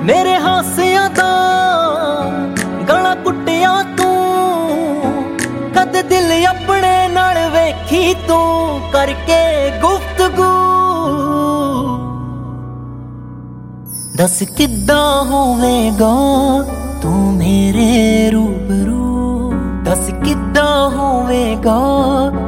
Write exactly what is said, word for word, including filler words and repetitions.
मेरे हासियां दा गला कुटिया तू कद दिल अपने नाल वेखी तू करके गुफ्तगू दस किद्दां होवेगा तू मेरे रूबरू दस किद्दां होवेगा